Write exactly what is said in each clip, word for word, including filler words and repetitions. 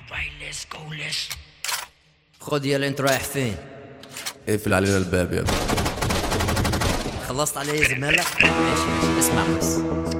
خد يلا انت رايح فين؟ اقفل علينا الباب يلا. خلصت عليه يا زميلة؟ ماشي ماشي اسمع بس.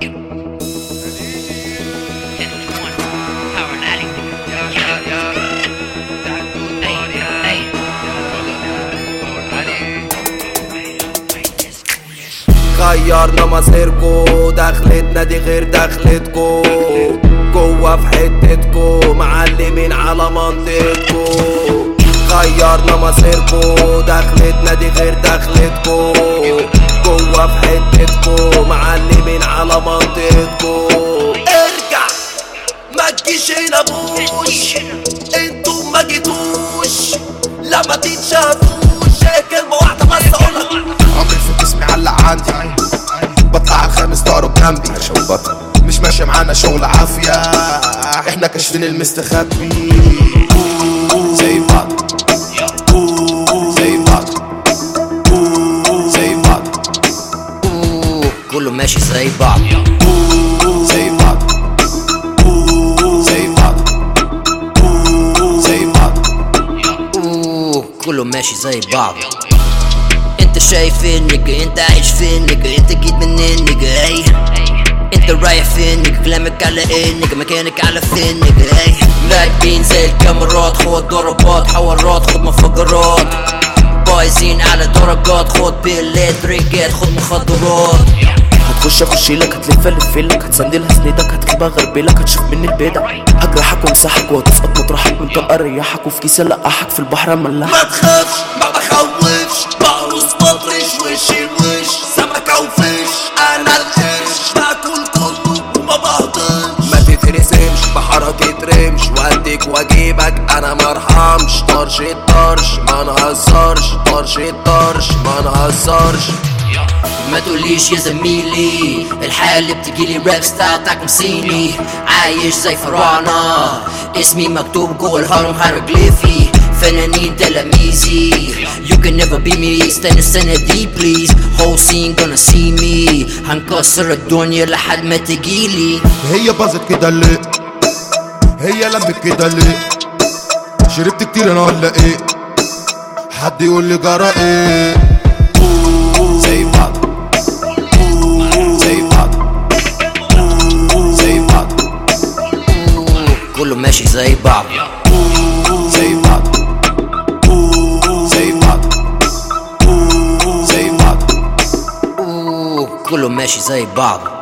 غيرنا مصيركو، دخلتنا دي غير دخلتكو، جوا في حتتكو معلمين على منطقتكو. غيرنا مصيركو، دخلتنا دي غير دخلتكو، جوا في حتتكو معلمين على منطقتكو. ارجع ما تجيش هنا بوش، انتو ما جيتوش لما تتشافوش. كلمة واحدة بس اقولك، عمري في جسمي علق عندي، بطلع الخامس ضارب جنبي عشان بطل مش ماشي معانا شغل عافية، احنا كاشفين المستخبي زي بعض زي بعض زي بعض كله ماشي زي بعض زي بعض زي بعض زي بعض كله ماشي زي بعض. انت شايف فين نيجا؟ انت عايش فين نيجا؟ انت جيت منين نيجا؟ اي انت رايح فين نيجا؟ كلامك على ايه نيجا؟ مكانك على فين نيجا؟ اي راكبين زي الكاميرات، خد ضربات حوارات، خد مفجرات، بايزين على درجات، خد بيلات رجات، خد مخدرات. هتخش اخشيلك، هتلف الفلك، هتسندلها سندك، هتجيبها غربلك، هتشوف مني البدع، هجرحك وامسحك وهتسقط مطرحك من طلقه اريحك، وفي كيس القحك في البحر املحك. ما تخافش ما بخوفش، بقرص بطرش وشي الوش، سمكة وفيش انا القرش، باكل كله وما بهضمش. ما تترسمش بحركة رمش، واديك واجيبك انا مرحمش. طرش الطرش ما نهزرش، طرش الطرش ما نهزرش. ما تقوليش يا زميلي الحالة بتجيلي راب ستايل بتاعكم صيني، عايش زي فراعنة اسمي مكتوب جوه الهرم هيروغليفي، فنانين تلاميذي you can never be me. استنى السنة دي please whole scene gonna see me، هنكسر الدنيا لحد ما تجيلي. هي باظت كده ليه؟ هي لمت كده ليه؟ شربت كتير انا ولا ايه؟ حد يقول لي جرى ايه؟ زي بعض زي بعض زي بعض كله ماشي زي بعض زي بعض زي بعض زي بعض كله ماشي زي بعض.